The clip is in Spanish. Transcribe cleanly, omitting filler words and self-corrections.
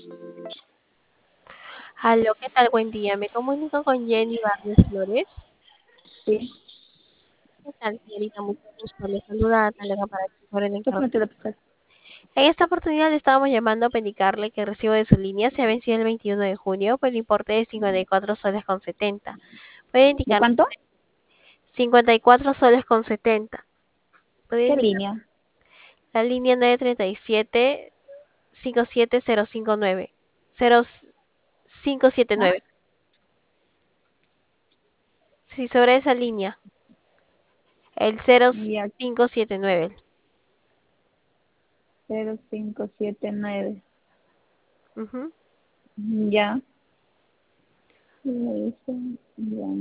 Aló, ¿qué tal? Buen día. Me comunico con Jenny Barrios Flores. Sí, ¿Qué tal, señorita? Mucho gusto. Le saluda Natalia para por el encargo. déjame te la pasar. En esta oportunidad le estábamos llamando para indicarle que el recibo de su línea se ha vencido el 21 de junio por el importe de 54 soles con 70. ¿Puede ¿De indicar cuánto? 54 soles con 70? ¿Puede ¿Qué indicar línea? la línea 937 57059? 0579. ¿Ah? Sí, sobre esa línea. El Ya, 0579. 0579. Ujú. Ya. Ya.